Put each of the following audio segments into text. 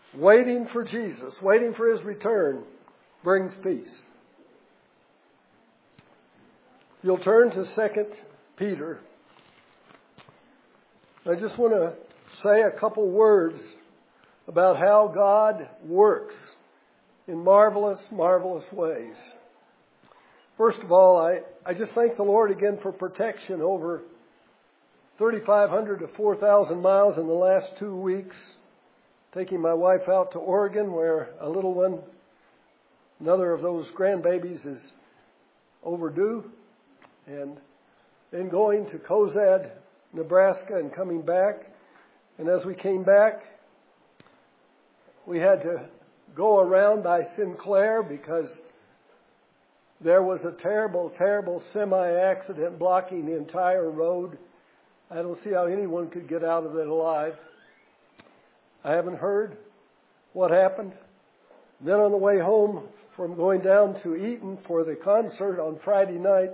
Waiting for Jesus, waiting for His return, brings peace. You'll turn to 2 Peter. I just want to say a couple words about how God works in marvelous, marvelous ways. First of all, I just thank the Lord again for protection over 3,500 to 4,000 miles in the last 2 weeks. Taking my wife out to Oregon where a little one, another of those grandbabies, is overdue. And then going to Cozad, Nebraska, and coming back. And as we came back, we had to go around by Sinclair because there was a terrible, terrible semi-accident blocking the entire road. I don't see how anyone could get out of it alive. I haven't heard what happened. Then on the way home from going down to Eaton for the concert on Friday night,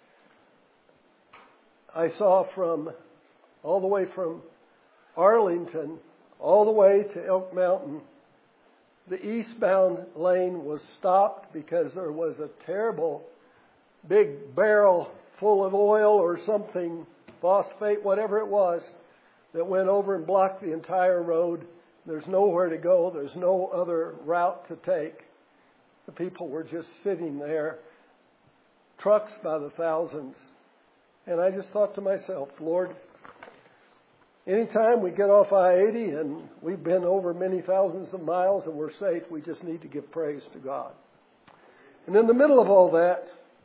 I saw all the way from Arlington all the way to Elk Mountain, the eastbound lane was stopped because there was a terrible big barrel full of oil or something, phosphate, whatever it was, that went over and blocked the entire road. There's nowhere to go. There's no other route to take. The people were just sitting there, trucks by the thousands. And I just thought to myself, Lord, anytime we get off I-80 and we've been over many thousands of miles and we're safe, we just need to give praise to God. And in the middle of all that,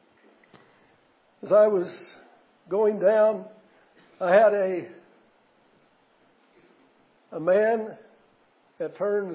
as I was going down, I had a man that turns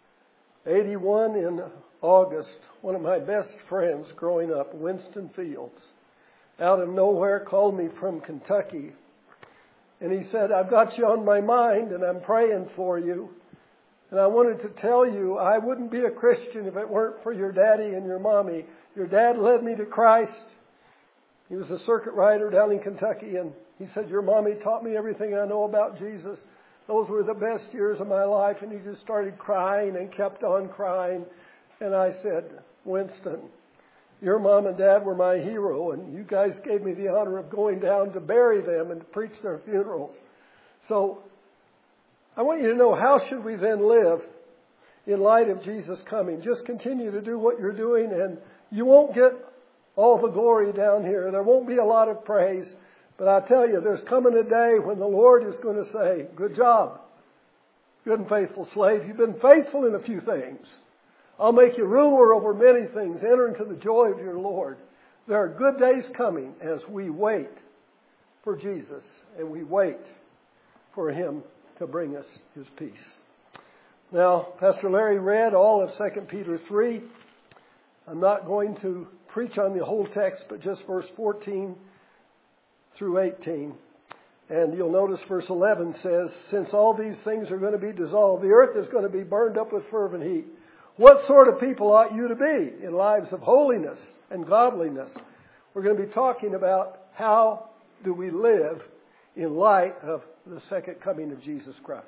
81 in August, one of my best friends growing up, Winston Fields, out of nowhere, called me from Kentucky. And he said, I've got you on my mind and I'm praying for you. And I wanted to tell you, I wouldn't be a Christian if it weren't for your daddy and your mommy. Your dad led me to Christ. He was a circuit rider down in Kentucky. And he said, your mommy taught me everything I know about Jesus. Those were the best years of my life. And he just started crying and kept on crying. And I said, Winston, your mom and dad were my hero, and you guys gave me the honor of going down to bury them and to preach their funerals. So I want you to know, how should we then live in light of Jesus coming? Just continue to do what you're doing, and you won't get all the glory down here. There won't be a lot of praise. But I tell you, there's coming a day when the Lord is going to say, good job, good and faithful slave. You've been faithful in a few things. I'll make you ruler over many things. Enter into the joy of your Lord. There are good days coming as we wait for Jesus and we wait for Him to bring us His peace. Now, Pastor Larry read all of 2 Peter 3. I'm not going to preach on the whole text, but just verse 14 through 18. And you'll notice verse 11 says, since all these things are going to be dissolved, the earth is going to be burned up with fervent heat. What sort of people ought you to be in lives of holiness and godliness? We're going to be talking about how do we live in light of the second coming of Jesus Christ.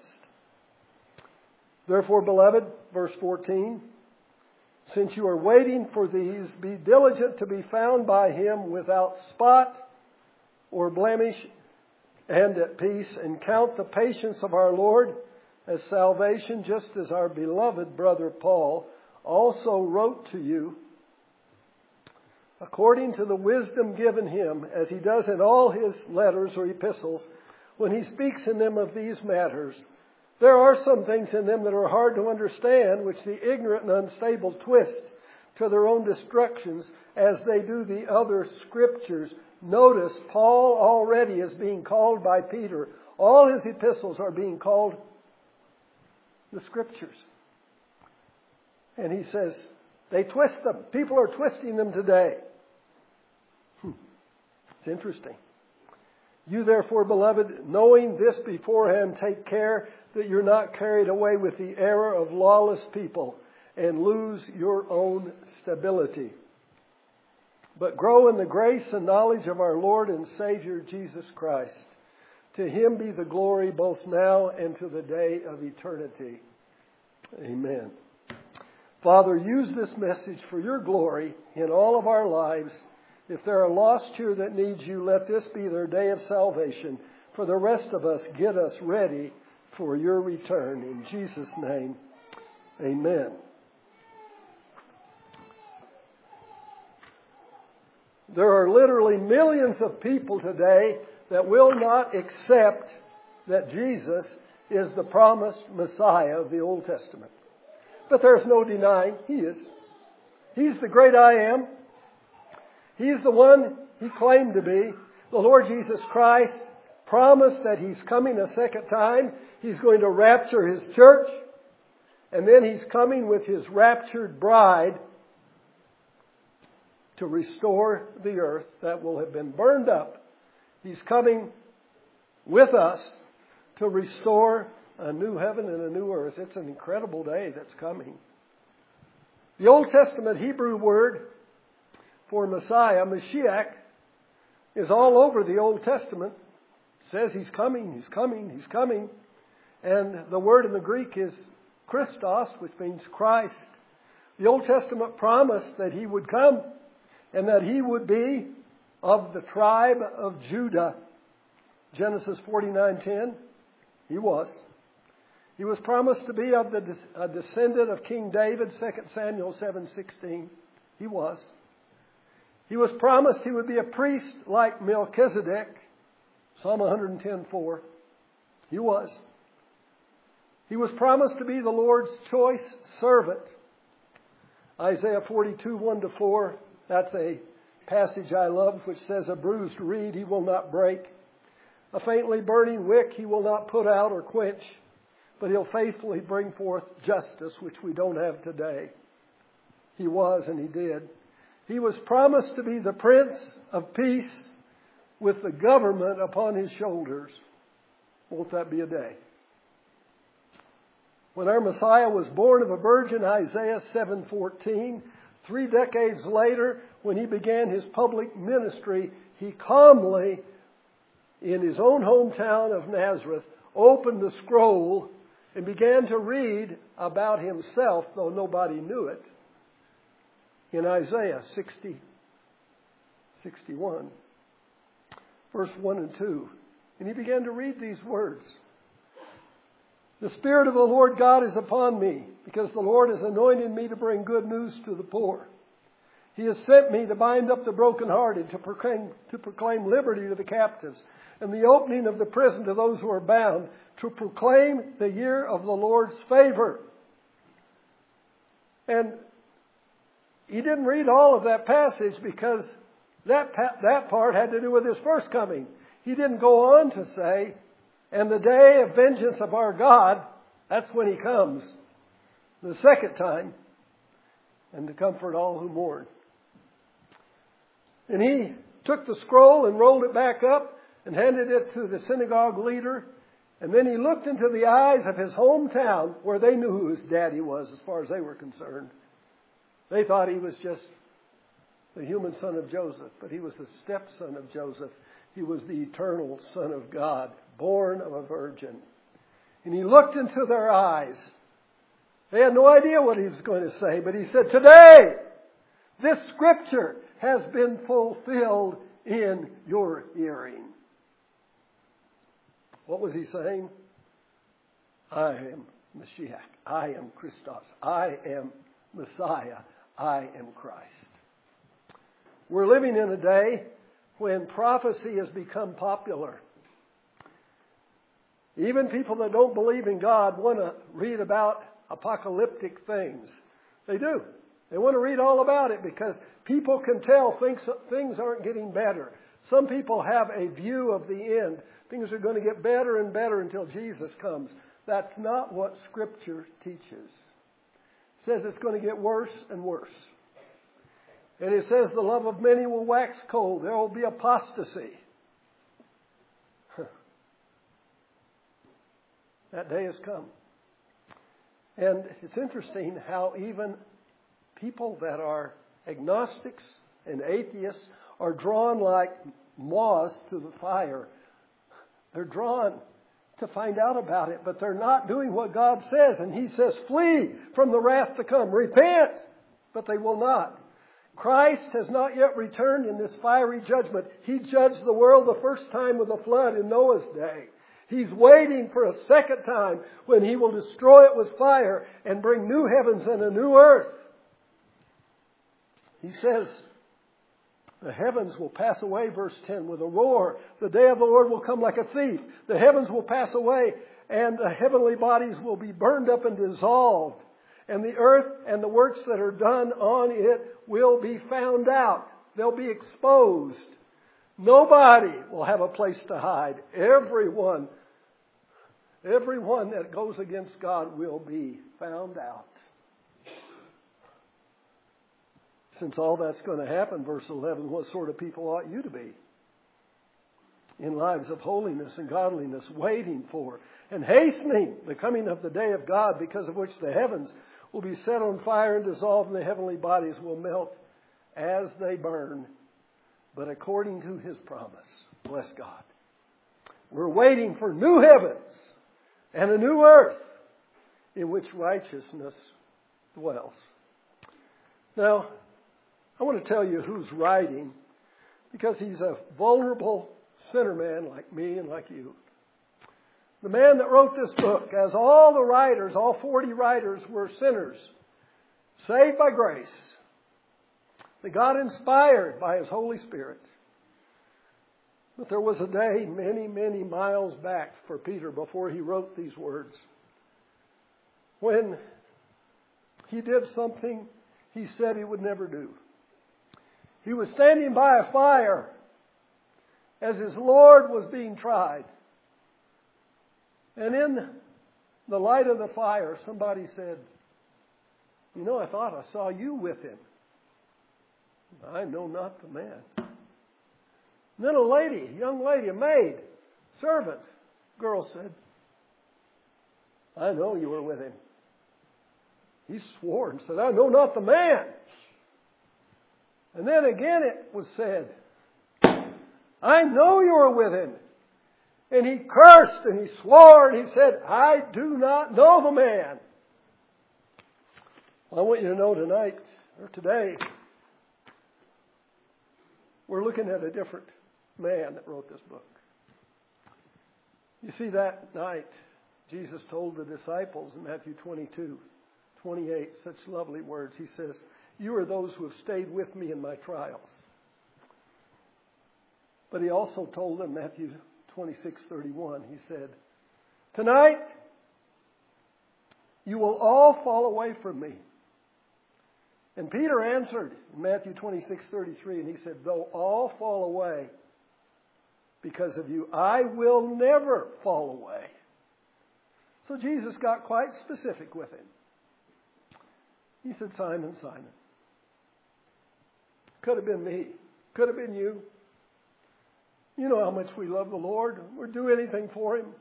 Therefore, beloved, verse 14, since you are waiting for these, be diligent to be found by Him without spot or blemish and at peace, and count the patience of our Lord as salvation, just as our beloved brother Paul also wrote to you, according to the wisdom given him, as he does in all his letters or epistles, when he speaks in them of these matters. There are some things in them that are hard to understand, which the ignorant and unstable twist to their own destructions, as they do the other scriptures. Notice, Paul already is being called by Peter. All his epistles are being called the scriptures. And he says, they twist them. People are twisting them today. It's interesting. You therefore, beloved, knowing this beforehand, take care that you're not carried away with the error of lawless people and lose your own stability. But grow in the grace and knowledge of our Lord and Savior Jesus Christ. To Him be the glory both now and to the day of eternity. Amen. Father, use this message for your glory in all of our lives. If there are lost here that need you, let this be their day of salvation. For the rest of us, get us ready for your return. In Jesus' name, amen. There are literally millions of people today that will not accept that Jesus is the promised Messiah of the Old Testament. But there's no denying He is. He's the great I am. He's the one He claimed to be. The Lord Jesus Christ promised that He's coming a second time. He's going to rapture His church. And then He's coming with His raptured bride to restore the earth that will have been burned up. He's coming with us to restore a new heaven and a new earth. It's an incredible day that's coming. The Old Testament Hebrew word for Messiah, Mashiach, is all over the Old Testament. It says He's coming, He's coming, He's coming. And the word in the Greek is Christos, which means Christ. The Old Testament promised that He would come and that He would be of the tribe of Judah. Genesis 49:10, He was. He was promised to be of a descendant of King David, 2 Samuel 7:16. He was. He was promised He would be a priest like Melchizedek, Psalm 110:4. He was. He was promised to be the Lord's choice servant. Isaiah 42:1-4. That's a passage I love, which says, "A bruised reed He will not break. A faintly burning wick He will not put out or quench. But He'll faithfully bring forth justice, which we don't have today." He was, and He did. He was promised to be the Prince of Peace with the government upon His shoulders. Won't that be a day? When our Messiah was born of a virgin, Isaiah 7:14, 3 decades later, when He began His public ministry, He calmly, in His own hometown of Nazareth, opened the scroll and began to read about Himself, though nobody knew it, in Isaiah 61, verse 1 and 2. And He began to read these words. "The Spirit of the Lord God is upon me, because the Lord has anointed me to bring good news to the poor. He has sent me to bind up the brokenhearted, to proclaim liberty to the captives, and the opening of the prison to those who are bound, to proclaim the year of the Lord's favor." And He didn't read all of that passage because that part had to do with His first coming. He didn't go on to say, "And the day of vengeance of our God," that's when He comes, the second time, "and to comfort all who mourn." And He took the scroll and rolled it back up and handed it to the synagogue leader. And then He looked into the eyes of His hometown, where they knew who His daddy was as far as they were concerned. They thought He was just the human son of Joseph, but He was the stepson of Joseph. He was the eternal Son of God, born of a virgin. And He looked into their eyes. They had no idea what He was going to say, but He said, "Today, this scripture has been fulfilled in your hearing." What was He saying? I am Mashiach. I am Christos. I am Messiah. I am Christ. We're living in a day when prophecy has become popular. Even people that don't believe in God want to read about apocalyptic things. They do. They want to read all about it because people can tell things aren't getting better. Some people have a view of the end. Things are going to get better and better until Jesus comes. That's not what Scripture teaches. It says it's going to get worse and worse. And it says the love of many will wax cold. There will be apostasy. That day has come. And it's interesting how even people that are agnostics and atheists are drawn like moths to the fire. They're drawn to find out about it, but they're not doing what God says. And He says, flee from the wrath to come. Repent, but they will not. Christ has not yet returned in this fiery judgment. He judged the world the first time with a flood in Noah's day. He's waiting for a second time when He will destroy it with fire and bring new heavens and a new earth. He says, the heavens will pass away, verse 10, with a roar. The day of the Lord will come like a thief. The heavens will pass away, and the heavenly bodies will be burned up and dissolved. And the earth and the works that are done on it will be found out. They'll be exposed. Nobody will have a place to hide. Everyone that goes against God will be found out. Since all that's going to happen, verse 11, what sort of people ought you to be? In lives of holiness and godliness, waiting for and hastening the coming of the day of God, because of which the heavens will be set on fire and dissolved, and the heavenly bodies will melt as they burn, but according to His promise. Bless God. We're waiting for new heavens and a new earth in which righteousness dwells. Now, I want to tell you who's writing, because he's a vulnerable sinner man like me and like you. The man that wrote this book, as all the writers, all 40 writers, were sinners, saved by grace, that God inspired by His Holy Spirit. But there was a day many, many miles back for Peter before he wrote these words, when he did something he said he would never do. He was standing by a fire as his Lord was being tried. And in the light of the fire, somebody said, "You know, I thought I saw you with him." "I know not the man." And then a young lady, a maid, servant, girl said, "I know you were with him." He swore and said, "I know not the man." And then again it was said, "I know you were with him." And he cursed and he swore and he said, "I do not know the man." Well, I want you to know tonight, or today, we're looking at a different man that wrote this book. You see, that night, Jesus told the disciples in Matthew 22:28, such lovely words. He says, "You are those who have stayed with me in my trials." But He also told them, Matthew 26:31, He said, "Tonight, you will all fall away from me." And Peter answered in Matthew 26:33, and he said, "Though all fall away because of you, I will never fall away." So Jesus got quite specific with him. He said, "Simon, Simon." Could have been me. Could have been you. You know how much we love the Lord. We'd do anything for Him.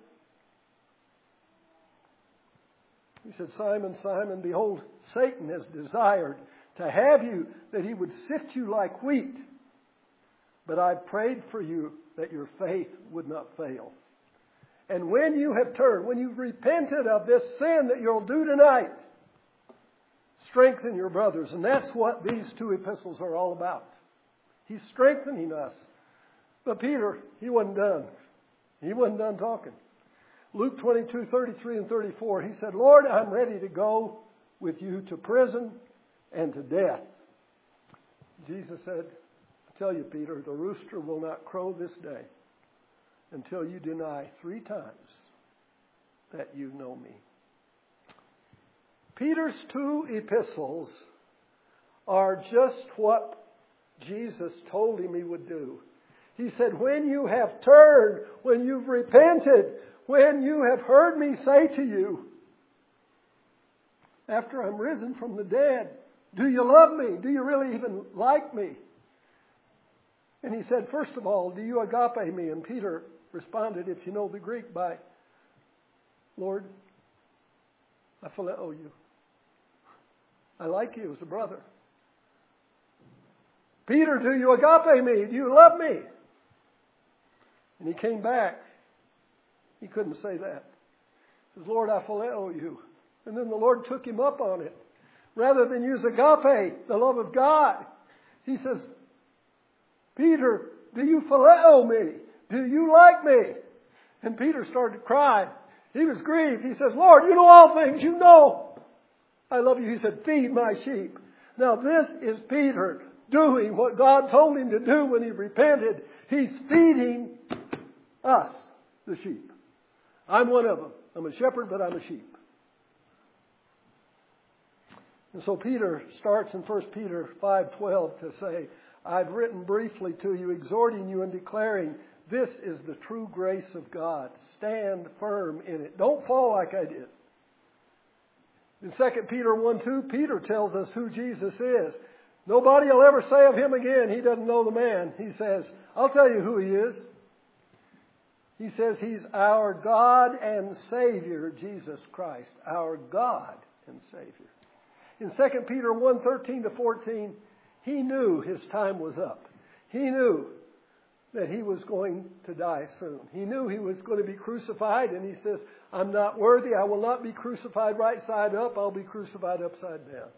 He said, "Simon, Simon, behold, Satan has desired to have you, that he would sift you like wheat. But I prayed for you that your faith would not fail. And when you have turned, when you've repented of this sin that you'll do tonight, strengthen your brothers." And that's what these two epistles are all about. He's strengthening us. But Peter, he wasn't done. He wasn't done talking. Luke 22:33 and 34, he said, "Lord, I'm ready to go with you to prison and to death." Jesus said, "I tell you, Peter, the rooster will not crow this day until you deny 3 times that you know me." Peter's 2 epistles are just what Jesus told him he would do. He said, when you have turned, when you've repented, when you have heard me say to you, after I'm risen from the dead, "Do you love me? Do you really even like me?" And he said, first of all, "Do you agape me?" And Peter responded, if you know the Greek, by, "Lord, I phileo you. I like you as a brother." "Peter, do you agape me? Do you love me?" And he came back He couldn't say that. He says, Lord, I phileo you. And then the Lord took him up on it. Rather than use agape, the love of God, he says, Peter, do you phileo me? Do you like me? And Peter started to cry. He was grieved. He says, Lord, you know all things. You know I love you. He said, feed my sheep. Now this is Peter doing what God told him to do when he repented. He's feeding us, the sheep. I'm one of them. I'm a shepherd, but I'm a sheep. And so Peter starts in 1 Peter 5:12 to say, I've written briefly to you, exhorting you and declaring, this is the true grace of God. Stand firm in it. Don't fall like I did. In 2 Peter 1:2, Peter tells us who Jesus is. Nobody will ever say of him again, he doesn't know the man. He says, I'll tell you who he is. He says he's our God and Savior, Jesus Christ. Our God and Savior. In 2 Peter 1:13-14, he knew his time was up. He knew that he was going to die soon. He knew he was going to be crucified, and he says, I'm not worthy. I will not be crucified right side up. I'll be crucified upside down.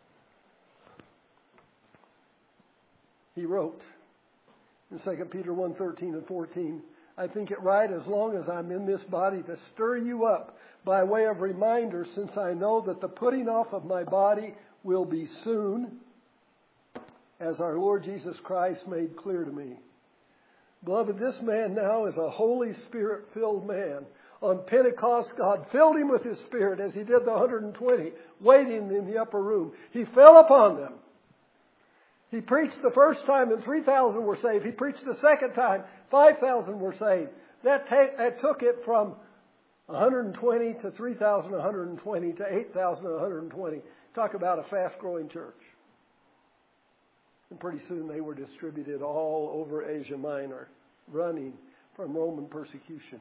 He wrote in 2 Peter 1:13-14, I think it right as long as I'm in this body to stir you up by way of reminder, since I know that the putting off of my body will be soon, as our Lord Jesus Christ made clear to me. Beloved, this man now is a Holy Spirit-filled man. On Pentecost, God filled him with His Spirit as He did the 120, waiting in the upper room. He fell upon them. He preached the first time and 3,000 were saved. He preached the second time, 5,000 were saved. That took it from 120 to 3,120 to 8,120. Talk about a fast-growing church. And pretty soon they were distributed all over Asia Minor, running from Roman persecution.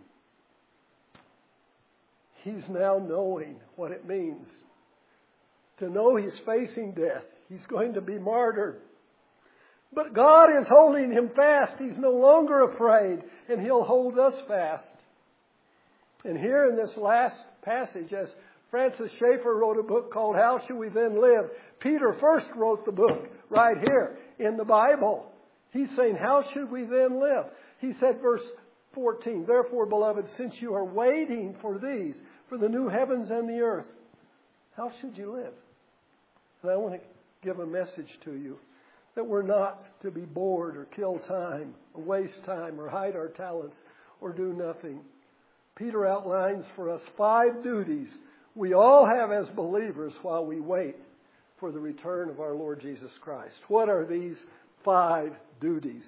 He's now knowing what it means to know he's facing death. He's going to be martyred. But God is holding him fast. He's no longer afraid, and He'll hold us fast. And here in this last passage, as Francis Schaeffer wrote a book called How Shall We Then Live? Peter first wrote the book right here in the Bible. He's saying, how should we then live? He said, verse 14, therefore, beloved, since you are waiting for these, for the new heavens and the earth, how should you live? And I want to give a message to you that we're not to be bored or kill time, or waste time, or hide our talents, or do nothing. Peter outlines for us 5 duties we all have as believers while we wait for the return of our Lord Jesus Christ. What are these 5 duties?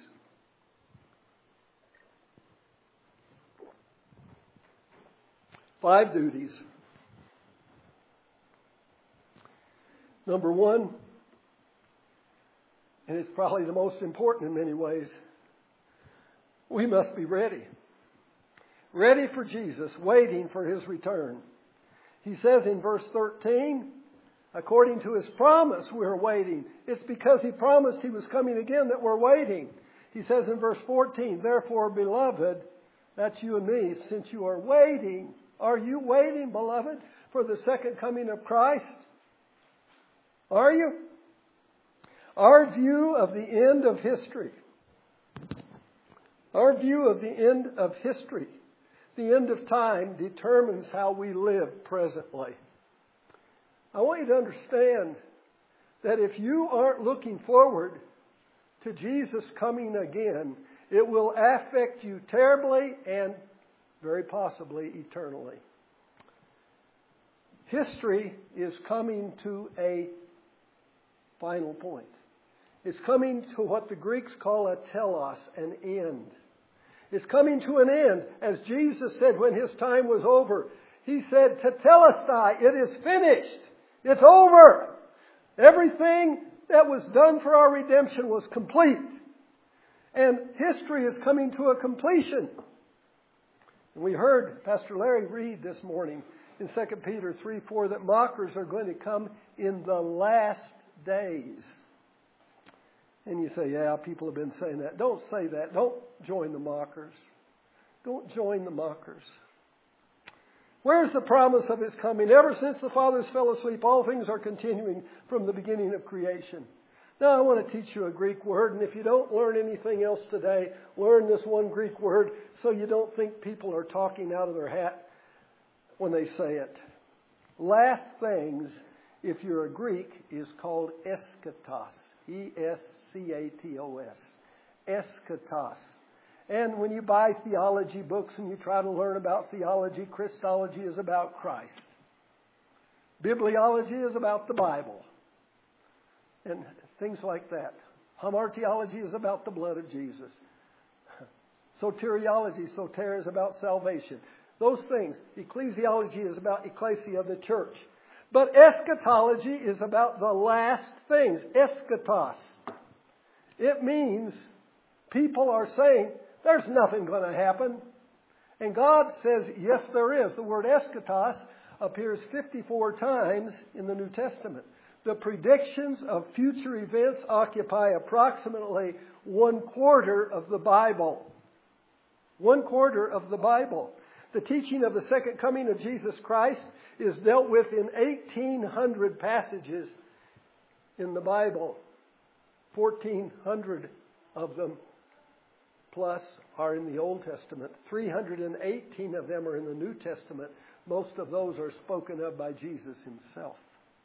Five duties. Number 1, and it's probably the most important in many ways, we must be ready. Ready for Jesus, waiting for His return. He says in verse 13, according to His promise, we're waiting. It's because He promised He was coming again that we're waiting. He says in verse 14, therefore, beloved, that's you and me, since you are waiting, are you waiting, beloved, for the second coming of Christ? Are you? Our view of the end of history. Our view of the end of history, the end of time, determines how we live presently. I want you to understand that if you aren't looking forward to Jesus coming again, it will affect you terribly and very possibly eternally. History is coming to a final point. It's coming to what the Greeks call a telos, an end. It's coming to an end. As Jesus said when His time was over, He said, tetelestai, it is finished. It's over. Everything that was done for our redemption was complete. And history is coming to a completion. And we heard Pastor Larry read this morning in 2 Peter 3:4 that mockers are going to come in the last days. And you say, yeah, people have been saying that. Don't say that. Don't join the mockers. Don't join the mockers. Where's the promise of His coming? Ever since the fathers fell asleep, all things are continuing from the beginning of creation. Now I want to teach you a Greek word, and if you don't learn anything else today, learn this one Greek word so you don't think people are talking out of their hat when they say it. Last things, if you're a Greek, is called eschatos. E-S-C-A-T-O-S. Eschatos. And when you buy theology books and you try to learn about theology, Christology is about Christ. Bibliology is about the Bible. And things like that. Hamartiology is about the blood of Jesus. Soteriology, soter, is about salvation. Those things. Ecclesiology is about ecclesia, the church. But eschatology is about the last things. Eschatos. It means people are saying, there's nothing going to happen. And God says, yes, there is. The word eschatos appears 54 times in the New Testament. The predictions of future events occupy approximately 1/4 of the Bible. 1/4 of the Bible. The teaching of the second coming of Jesus Christ is dealt with in 1,800 passages in the Bible. 1,400 of them plus are in the Old Testament. 318 of them are in the New Testament. Most of those are spoken of by Jesus Himself.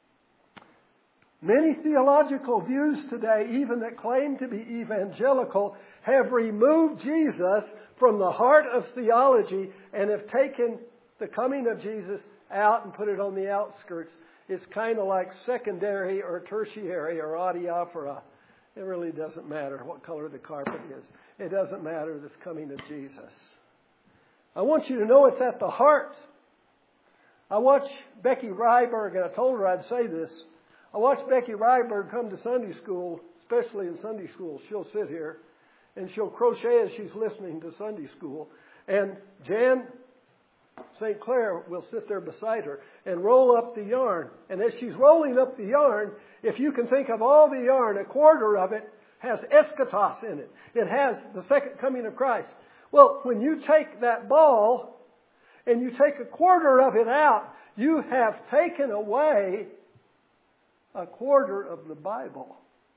Many theological views today, even that claim to be evangelical, have removed Jesus from the heart of theology and have taken the coming of Jesus out and put it on the outskirts. It's kind of like secondary or tertiary or adiaphora. It really doesn't matter what color the carpet is. It doesn't matter this coming of Jesus. I want you to know it's at the heart. I watched Becky Ryberg, and I told her I'd say this. I watched Becky Ryberg come to Sunday school, especially in Sunday school. She'll sit here and she'll crochet as she's listening to Sunday school. And Jan St. Clair will sit there beside her and roll up the yarn. And as she's rolling up the yarn, if you can think of all the yarn, 1/4 of it has eschatos in it. It has the second coming of Christ. Well, when you take that ball and you take 1/4 of it out, you have taken away 1/4 of the Bible.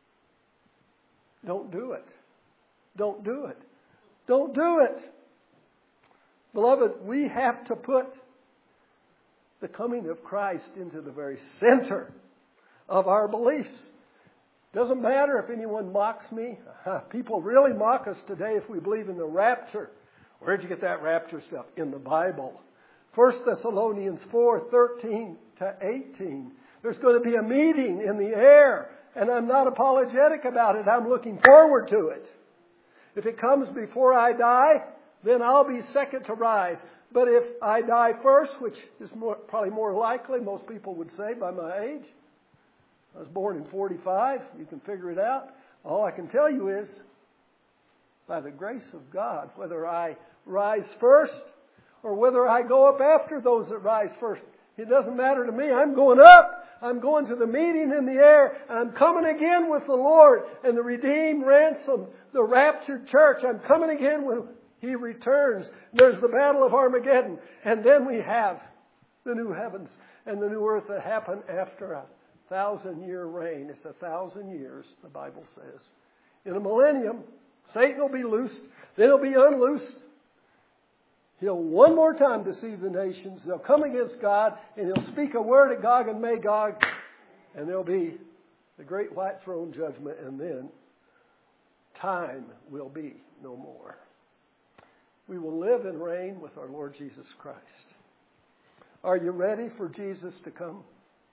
Don't do it. Don't do it. Don't do it. Beloved, we have to put the coming of Christ into the very center of our beliefs. Doesn't matter if anyone mocks me. People really mock us today if we believe in the rapture. Where'd you get that rapture stuff? In the Bible. 1 Thessalonians 4:13-18. There's going to be a meeting in the air, and I'm not apologetic about it. I'm looking forward to it. If it comes before I die, then I'll be second to rise. But if I die first, which is probably more likely, most people would say by my age. I was born in 45. You can figure it out. All I can tell you is, by the grace of God, whether I rise first or whether I go up after those that rise first, it doesn't matter to me. I'm going up. I'm going to the meeting in the air. I'm coming again with the Lord and the redeemed, ransomed, the raptured church. I'm coming again when He returns. There's the battle of Armageddon. And then we have the new heavens and the new earth that happen after a 1,000-year reign. It's 1,000 years, the Bible says. In a millennium, Satan will be loosed. Then he'll be unloosed. He'll one more time deceive the nations. They'll come against God, and He'll speak a word at Gog and Magog, and there'll be the great white throne judgment, and then time will be no more. We will live and reign with our Lord Jesus Christ. Are you ready for Jesus to come?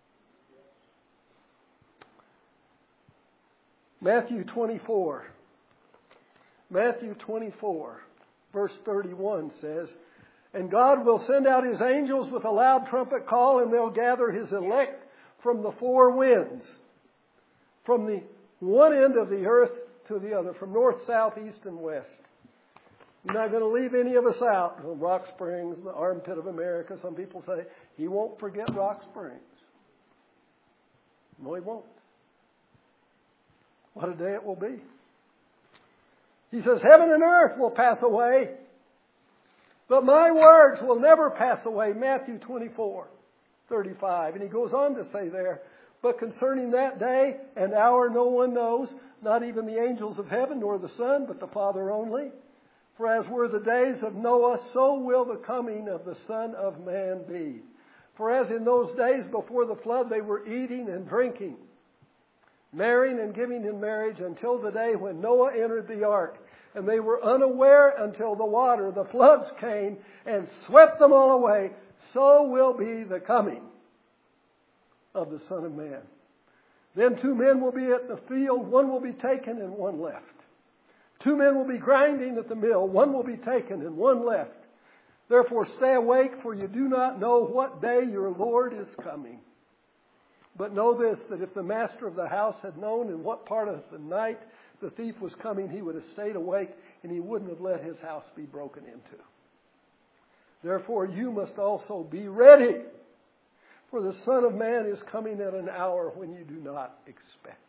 Matthew 24. Matthew 24. Verse 31 says, "And God will send out His angels with a loud trumpet call, and they'll gather His elect from the four winds, from the one end of the earth to the other, from north, south, east, and west." You're not going to leave any of us out. Rock Springs, the armpit of America. Some people say, He won't forget Rock Springs. No, He won't. What a day it will be. He says, "Heaven and earth will pass away, But my words will never pass away. Matthew 24:35. And he goes on to say there, but concerning that day and hour no one knows, not even the angels of heaven nor the Son, but the Father only. For as were the days of Noah, so will the coming of the Son of Man be. For as in those days before the flood they were eating and drinking, marrying and giving in marriage until the day when Noah entered the ark. And they were unaware until the floods came and swept them all away. So will be the coming of the Son of Man. Then 2 men will be at the field, one will be taken and one left. 2 men will be grinding at the mill, one will be taken and one left. Therefore stay awake, for you do not know what day your Lord is coming. But know this, that if the master of the house had known in what part of the night the thief was coming, he would have stayed awake and he wouldn't have let his house be broken into. Therefore you must also be ready, for the Son of Man is coming at an hour when you do not expect.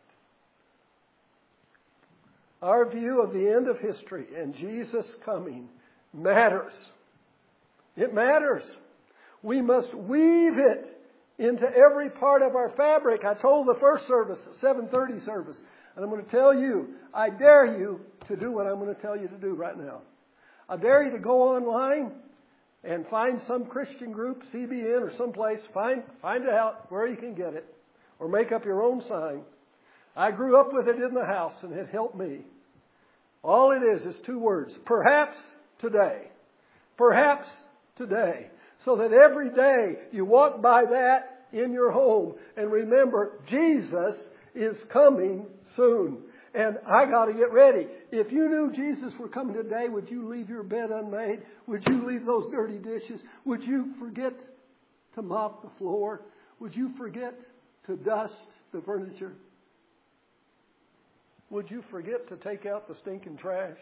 Our view of the end of history and Jesus' coming matters. It matters. We must weave it into every part of our fabric. I told the first service, the 7:30 service, and I'm going to tell you, I dare you to do what I'm going to tell you to do right now. I dare you to go online and find some Christian group, CBN or someplace, find out where you can get it, or make up your own sign. I grew up with it in the house and it helped me. All it is 2 words, perhaps today. Perhaps today. So that every day you walk by that in your home and remember Jesus is coming soon. And I got to get ready. If you knew Jesus were coming today, would you leave your bed unmade? Would you leave those dirty dishes? Would you forget to mop the floor? Would you forget to dust the furniture? Would you forget to take out the stinking trash?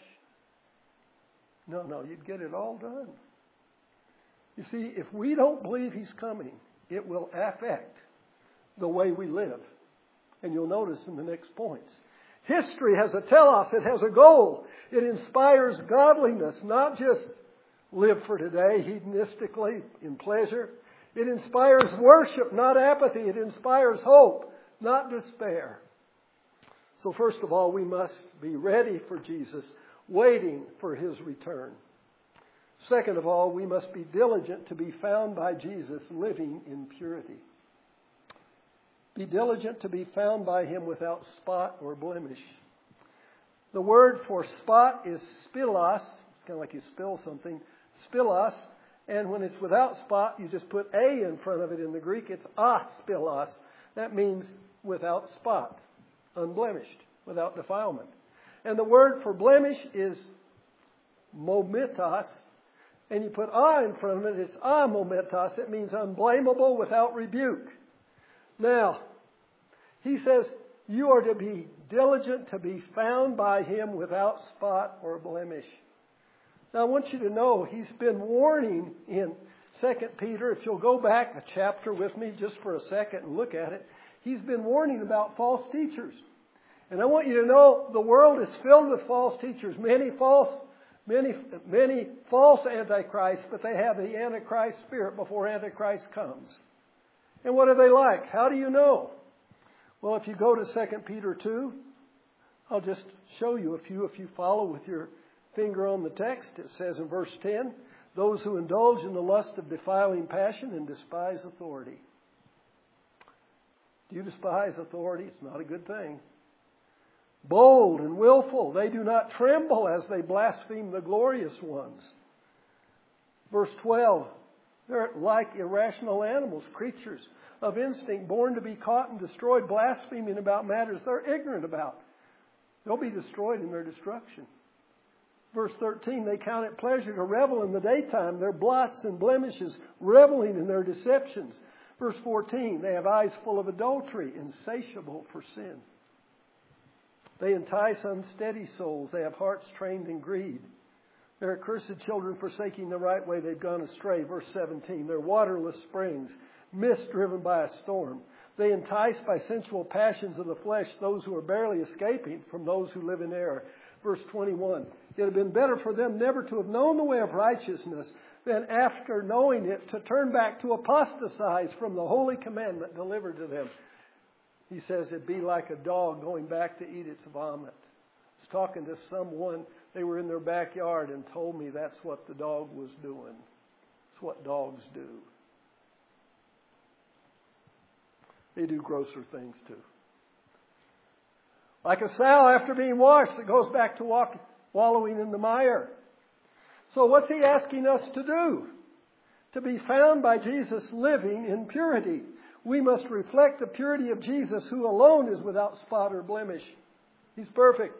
No, you'd get it all done. You see, if we don't believe He's coming, it will affect the way we live. And you'll notice in the next points. History has a telos, it has a goal. It inspires godliness, not just live for today hedonistically in pleasure. It inspires worship, not apathy. It inspires hope, not despair. So first of all, we must be ready for Jesus, waiting for His return. Second of all, we must be diligent to be found by Jesus, living in purity. Be diligent to be found by Him without spot or blemish. The word for spot is spilos. It's kind of like you spill something. Spilos. And when it's without spot, you just put a in front of it in the Greek. It's aspilos. That means without spot, unblemished, without defilement. And the word for blemish is mometos. And you put a in front of it, it's amometos. It means unblameable, without rebuke. Now, he says you are to be diligent to be found by Him without spot or blemish. Now, I want you to know He's been warning in 2 Peter. If you'll go back a chapter with me just for a second and look at it, He's been warning about false teachers. And I want you to know the world is filled with false teachers, many false antichrists, but they have the Antichrist spirit before Antichrist comes. And what are they like? How do you know? Well, if you go to 2 Peter 2, I'll just show you a few. If you follow with your finger on the text, it says in verse 10, those who indulge in the lust of defiling passion and despise authority. Do you despise authority? It's not a good thing. Bold and willful, they do not tremble as they blaspheme the glorious ones. Verse 12, they're like irrational animals, creatures of instinct, born to be caught and destroyed, blaspheming about matters they're ignorant about. They'll be destroyed in their destruction. Verse 13, they count it pleasure to revel in the daytime, their blots and blemishes, reveling in their deceptions. Verse 14, they have eyes full of adultery, insatiable for sin. They entice unsteady souls. They have hearts trained in greed. They're accursed children forsaking the right way. They've gone astray. Verse 17, they're waterless springs, mist driven by a storm. They entice by sensual passions of the flesh those who are barely escaping from those who live in error. Verse 21, It had been better for them never to have known the way of righteousness than after knowing it to turn back to apostatize from the holy commandment delivered to them. He says it'd be like a dog going back to eat its vomit. I was talking to someone, they were in their backyard and told me that's what the dog was doing. It's what dogs do. They do grosser things too. Like a sow after being washed that goes back to wallowing in the mire. So what's he asking us to do? To be found by Jesus living in purity. We must reflect the purity of Jesus, who alone is without spot or blemish. He's perfect.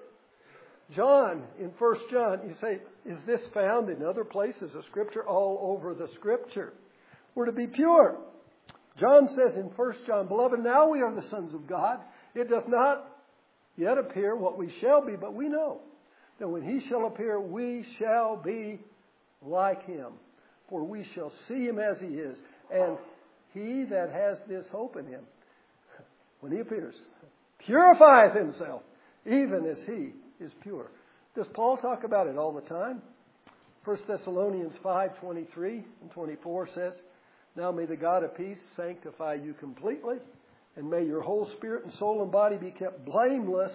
John, in 1 John, you say, is this found in other places of Scripture? All over the Scripture. We're to be pure. John says in 1 John, Beloved, now we are the sons of God. It does not yet appear what we shall be, but we know that when He shall appear, we shall be like Him. For we shall see Him as He is. And he that has this hope in Him, when He appears, purifieth himself, even as He is pure. Does Paul talk about it all the time? 1 Thessalonians 5:23 and 24 says, Now may the God of peace sanctify you completely, and may your whole spirit and soul and body be kept blameless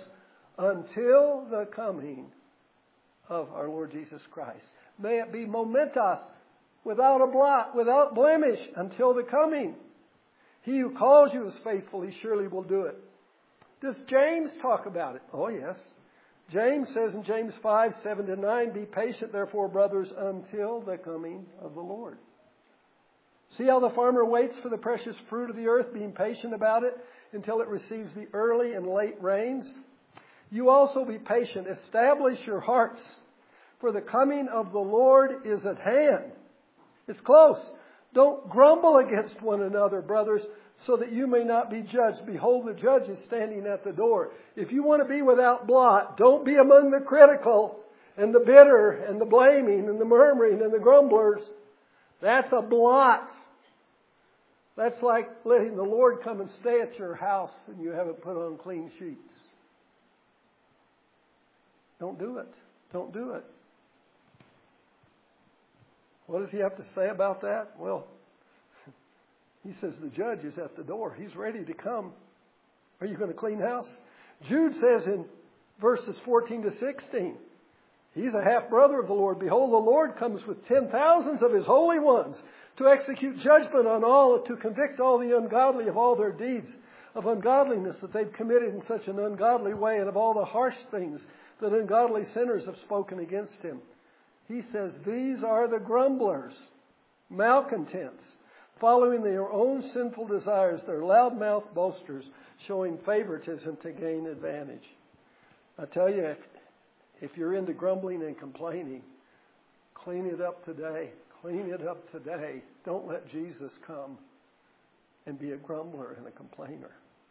until the coming of our Lord Jesus Christ. May it be momentous, without a blot, without blemish, until the coming. He who calls you is faithful, He surely will do it. Does James talk about it? Oh, yes. James says in James 5:7-9, Be patient, therefore, brothers, until the coming of the Lord. See how the farmer waits for the precious fruit of the earth, being patient about it until it receives the early and late rains? You also be patient. Establish your hearts, for the coming of the Lord is at hand. It's close. Don't grumble against one another, brothers, so that you may not be judged. Behold, the judge is standing at the door. If you want to be without blot, don't be among the critical and the bitter and the blaming and the murmuring and the grumblers. That's a blot. That's like letting the Lord come and stay at your house and you haven't put on clean sheets. Don't do it. Don't do it. What does he have to say about that? Well, he says the judge is at the door. He's ready to come. Are you going to clean house? Jude says in verses 14-16, He's a half-brother of the Lord. Behold, the Lord comes with 10,000s of His holy ones to execute judgment on all, to convict all the ungodly of all their deeds of ungodliness that they've committed in such an ungodly way, and of all the harsh things that ungodly sinners have spoken against Him. He says, these are the grumblers, malcontents, following their own sinful desires, their loudmouth boasters, showing favoritism to gain advantage. I tell you, if you're into grumbling and complaining, clean it up today. Clean it up today. Don't let Jesus come and be a grumbler and a complainer.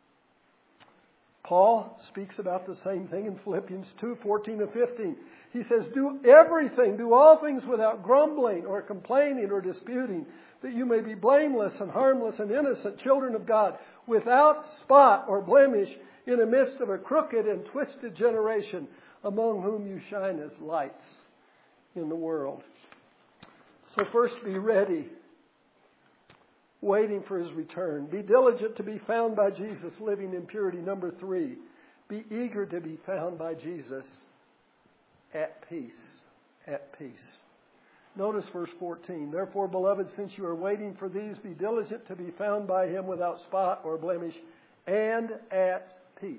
Paul speaks about the same thing in Philippians 2:14-15. He says, do everything, do all things without grumbling or complaining or disputing, that you may be blameless and harmless and innocent children of God, without spot or blemish, in the midst of a crooked and twisted generation, among whom you shine as lights in the world. So first, be ready, waiting for His return. Be diligent to be found by Jesus, living in purity. Number 3, be eager to be found by Jesus at peace. At peace. Notice verse 14. Therefore, beloved, since you are waiting for these, be diligent to be found by Him without spot or blemish and at peace.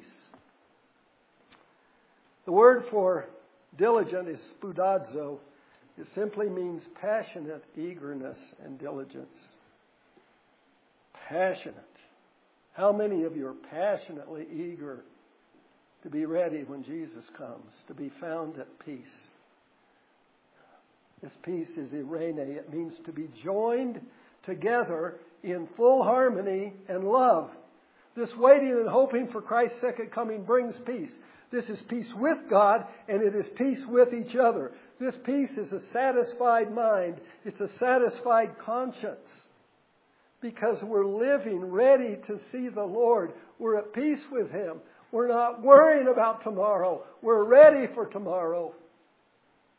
The word for diligent is spoudazo. It simply means passionate eagerness and diligence. Passionate. How many of you are passionately eager to be ready when Jesus comes, to be found at peace? This peace is irene. It means to be joined together in full harmony and love. This waiting and hoping for Christ's second coming brings peace. This is peace with God, and it is peace with each other. This peace is a satisfied mind. It's a satisfied conscience. Because we're living ready to see the Lord. We're at peace with Him. We're not worrying about tomorrow. We're ready for tomorrow.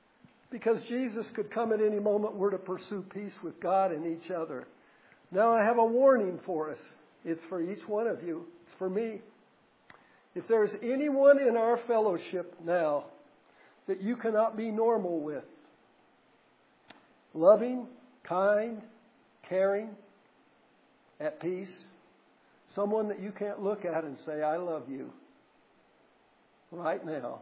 Because Jesus could come at any moment, we're to pursue peace with God and each other. Now I have a warning for us. It's for each one of you. It's for me. If there's anyone in our fellowship now that you cannot be normal with, loving, kind, caring, at peace, someone that you can't look at and say, I love you, right now,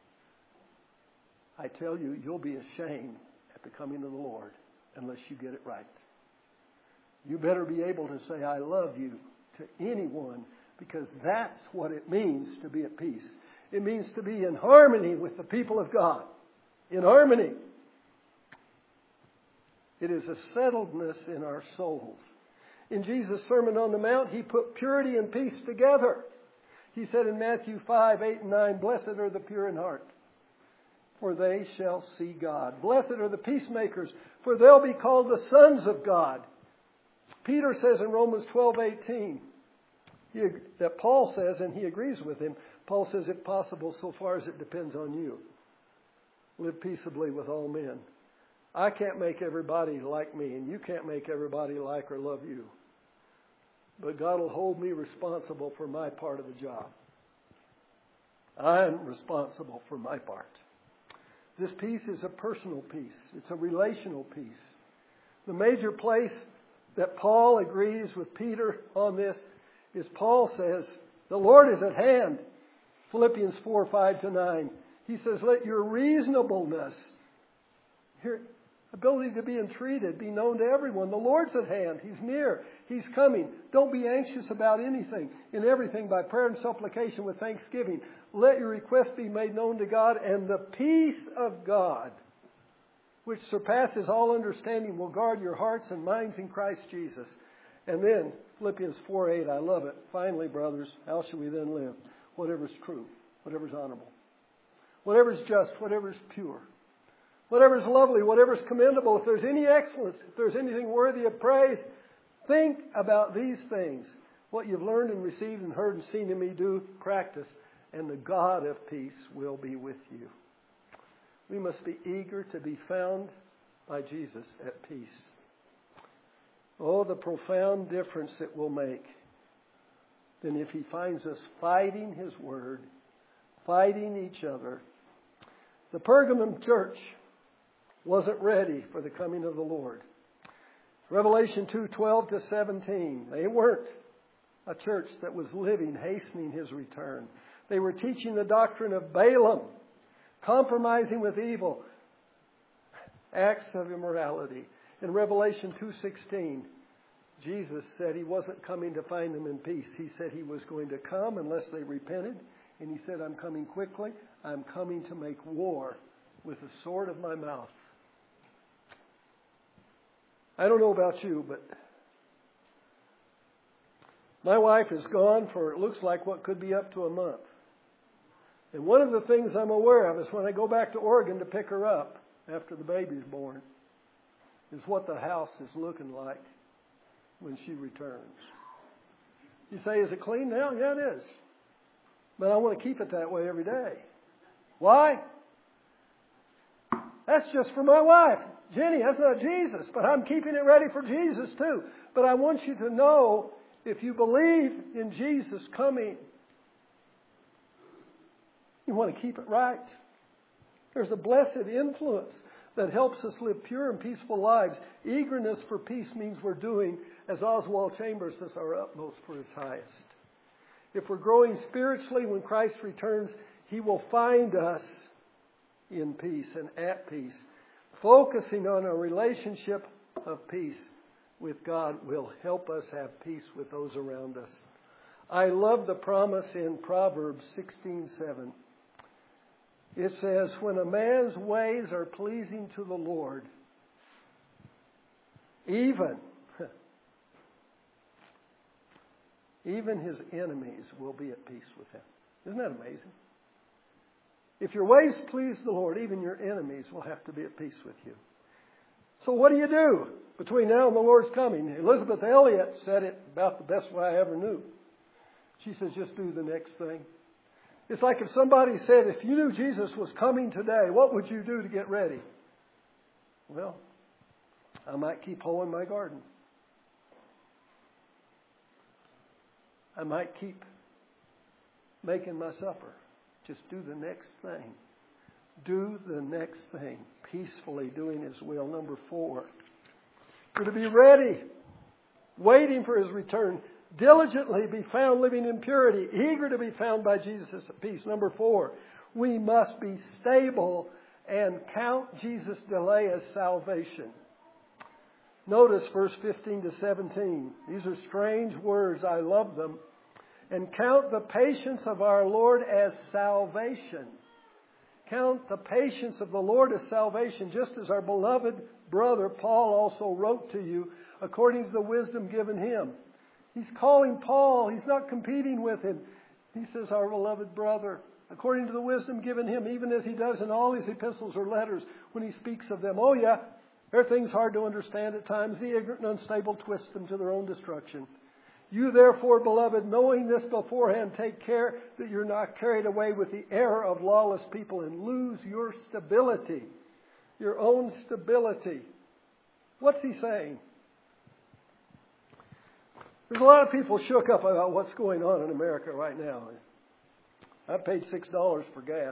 I tell you, you'll be ashamed at the coming of the Lord unless you get it right. You better be able to say, I love you to anyone, because that's what it means to be at peace. It means to be in harmony with the people of God. In harmony. It is a settledness in our souls. In Jesus' Sermon on the Mount, He put purity and peace together. He said in Matthew 5, 8 and 9, Blessed are the pure in heart, for they shall see God. Blessed are the peacemakers, for they'll be called the sons of God. Peter says in Romans 12:18, that Paul says, and he agrees with him, Paul says, if possible, so far as it depends on you, live peaceably with all men. I can't make everybody like me, and you can't make everybody like or love you. But God will hold me responsible for my part of the job. I'm responsible for my part. This peace is a personal peace. It's a relational peace. The major place that Paul agrees with Peter on this is Paul says, the Lord is at hand. Philippians 4, 5 to 9. He says, let your reasonableness, your ability to be entreated, be known to everyone. The Lord's at hand. He's near. He's coming. Don't be anxious about anything. In everything, by prayer and supplication with thanksgiving, let your requests be made known to God, and the peace of God, which surpasses all understanding, will guard your hearts and minds in Christ Jesus. And then, Philippians 4:8, I love it. Finally, brothers, how shall we then live? Whatever's true, whatever's honorable, whatever's just, whatever's pure, whatever's lovely, whatever's commendable, if there's any excellence, if there's anything worthy of praise, think about these things. What you've learned and received and heard and seen in me, do, practice, and the God of peace will be with you. We must be eager to be found by Jesus at peace. Oh, the profound difference it will make than if He finds us fighting His Word, fighting each other. The Pergamum church wasn't ready for the coming of the Lord. Revelation 2:12 to 17. They weren't a church that was living, hastening His return. They were teaching the doctrine of Balaam, compromising with evil, acts of immorality. In Revelation 2:16, Jesus said He wasn't coming to find them in peace. He said He was going to come unless they repented. And He said, I'm coming quickly. I'm coming to make war with the sword of my mouth. I don't know about you, but my wife is gone for, it looks like, what could be up to a month. And one of the things I'm aware of is when I go back to Oregon to pick her up after the baby's born, is what the house is looking like when she returns. You say, is it clean now? Yeah, it is. But I want to keep it that way every day. Why? That's just for my wife. Jenny, that's not Jesus. But I'm keeping it ready for Jesus too. But I want you to know, if you believe in Jesus coming, you want to keep it right. There's a blessed influence that helps us live pure and peaceful lives. Eagerness for peace means we're doing, as Oswald Chambers says, our utmost for His highest. If we're growing spiritually when Christ returns, He will find us in peace and at peace. Focusing on a relationship of peace with God will help us have peace with those around us. I love the promise in Proverbs 16:7. It says, when a man's ways are pleasing to the Lord, even his enemies will be at peace with him. Isn't that amazing? If your ways please the Lord, even your enemies will have to be at peace with you. So what do you do between now and the Lord's coming? Elizabeth Elliot said it about the best way I ever knew. She says, just do the next thing. It's like if somebody said, if you knew Jesus was coming today, what would you do to get ready? Well, I might keep hoeing my garden. I might keep making my supper. Just do the next thing. Do the next thing. Peacefully doing His will. Number 4. We're to be ready, waiting for His return. Diligently be found living in purity, eager to be found by Jesus at peace. Number 4, we must be stable and count Jesus' delay as salvation. Notice verse 15 to 17. These are strange words. I love them. And count the patience of our Lord as salvation. Count the patience of the Lord as salvation, just as our beloved brother Paul also wrote to you, according to the wisdom given him. He's calling Paul. He's not competing with him. He says, our beloved brother, according to the wisdom given him, even as he does in all his epistles or letters when he speaks of them. Oh yeah, there are things hard to understand at times. The ignorant and unstable twist them to their own destruction. You therefore, beloved, knowing this beforehand, take care that you're not carried away with the error of lawless people and lose your stability, your own stability. What's he saying? There's a lot of people shook up about what's going on in America right now. I paid $6 for gas.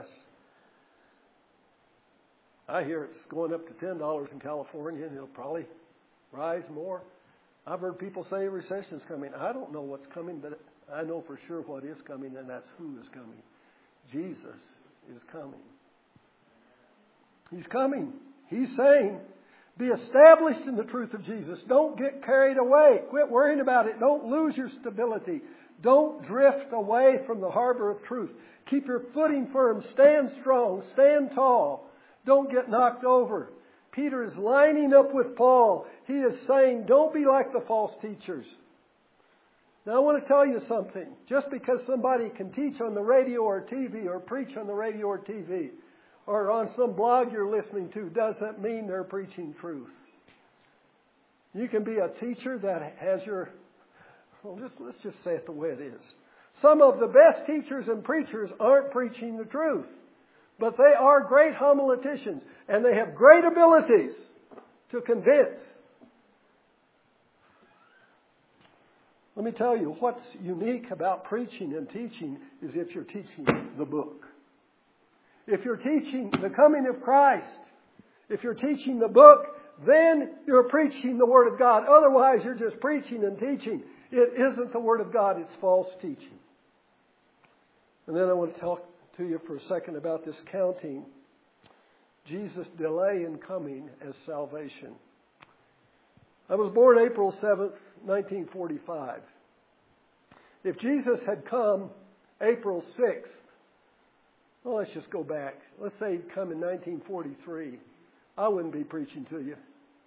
I hear it's going up to $10 in California, and it'll probably rise more. I've heard people say a recession's coming. I don't know what's coming, but I know for sure what is coming, and that's who is coming. Jesus is coming. He's coming. He's saying, be established in the truth of Jesus. Don't get carried away. Quit worrying about it. Don't lose your stability. Don't drift away from the harbor of truth. Keep your footing firm. Stand strong. Stand tall. Don't get knocked over. Peter is lining up with Paul. He is saying, don't be like the false teachers. Now I want to tell you something. Just because somebody can teach on the radio or TV or preach on the radio or TV or on some blog you're listening to doesn't mean they're preaching truth. You can be a teacher that has let's just say it the way it is. Some of the best teachers and preachers aren't preaching the truth. But they are great homileticians, and they have great abilities to convince. Let me tell you, what's unique about preaching and teaching is if you're teaching the book. If you're teaching the coming of Christ, if you're teaching the book, then you're preaching the Word of God. Otherwise, you're just preaching and teaching. It isn't the Word of God, it's false teaching. And then I want to talk to you for a second about this counting Jesus' delay in coming as salvation. I was born April 7th, 1945. If Jesus had come April 6th, well, let's just go back. Let's say he'd come in 1943. I wouldn't be preaching to you.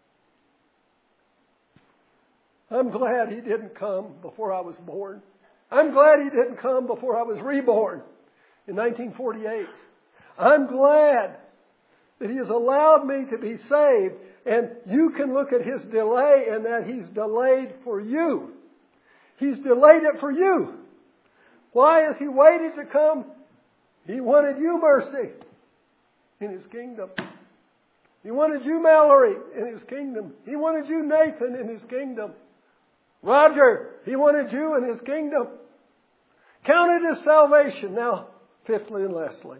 I'm glad he didn't come before I was born. I'm glad he didn't come before I was reborn. In 1948. I'm glad that He has allowed me to be saved, and you can look at His delay and that He's delayed for you. He's delayed it for you. Why has He waited to come? He wanted you, Mercy, in His kingdom. He wanted you, Mallory, in His kingdom. He wanted you, Nathan, in His kingdom. Roger, He wanted you in His kingdom. Count it as salvation. Now, fifthly and lastly,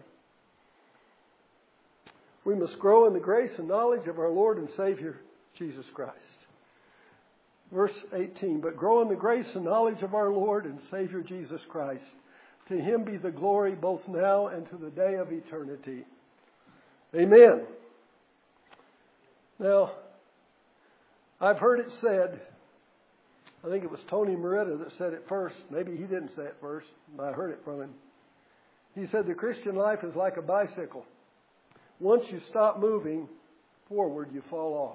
we must grow in the grace and knowledge of our Lord and Savior, Jesus Christ. Verse 18, but grow in the grace and knowledge of our Lord and Savior, Jesus Christ. To Him be the glory both now and to the day of eternity. Amen. Now, I've heard it said, I think it was Tony Merida that said it first. Maybe he didn't say it first, but I heard it from him. He said the Christian life is like a bicycle. Once you stop moving forward, you fall off.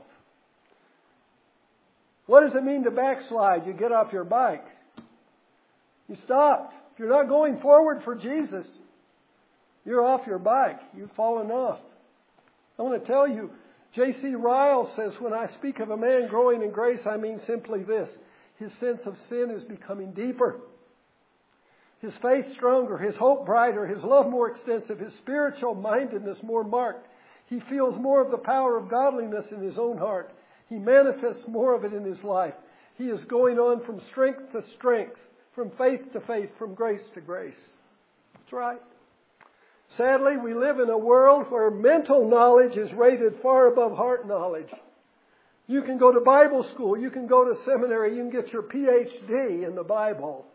What does it mean to backslide? You get off your bike. You stop. If you're not going forward for Jesus, you're off your bike. You've fallen off. I want to tell you, J.C. Ryle says, when I speak of a man growing in grace, I mean simply this. His sense of sin is becoming deeper. His faith stronger, his hope brighter, his love more extensive, his spiritual mindedness more marked. He feels more of the power of godliness in his own heart. He manifests more of it in his life. He is going on from strength to strength, from faith to faith, from grace to grace. That's right. Sadly, we live in a world where mental knowledge is rated far above heart knowledge. You can go to Bible school, you can go to seminary, you can get your PhD in the Bible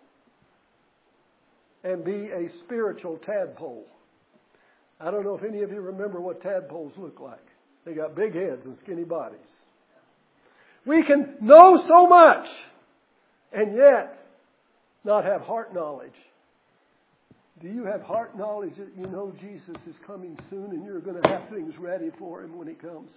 and be a spiritual tadpole. I don't know if any of you remember what tadpoles look like. They got big heads and skinny bodies. We can know so much and yet not have heart knowledge. Do you have heart knowledge that you know Jesus is coming soon and you're going to have things ready for Him when He comes?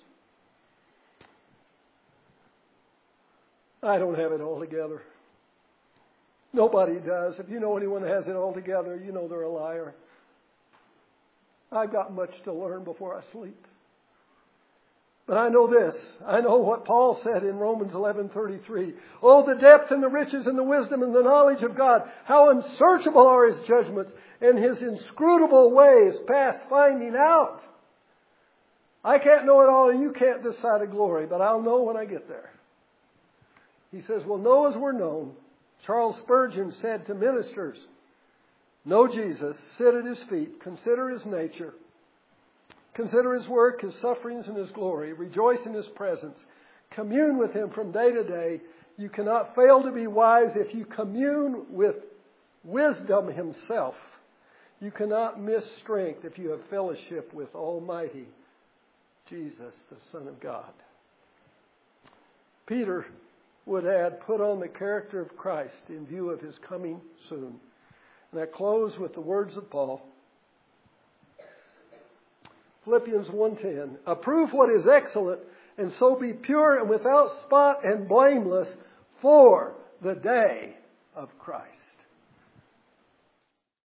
I don't have it all together. Nobody does. If you know anyone that has it all together, you know they're a liar. I've got much to learn before I sleep. But I know this. I know what Paul said in Romans 11:33. Oh, the depth and the riches and the wisdom and the knowledge of God. How unsearchable are His judgments and His inscrutable ways past finding out. I can't know it all and you can't this side of glory, but I'll know when I get there. He says, well, know as we're known. Charles Spurgeon said to ministers, know Jesus, sit at His feet, consider His nature, consider His work, His sufferings, and His glory. Rejoice in His presence. Commune with Him from day to day. You cannot fail to be wise if you commune with wisdom Himself. You cannot miss strength if you have fellowship with Almighty Jesus, the Son of God. Peter would add, put on the character of Christ in view of His coming soon. And I close with the words of Paul. Philippians 1:10. Approve what is excellent, and so be pure and without spot and blameless for the day of Christ.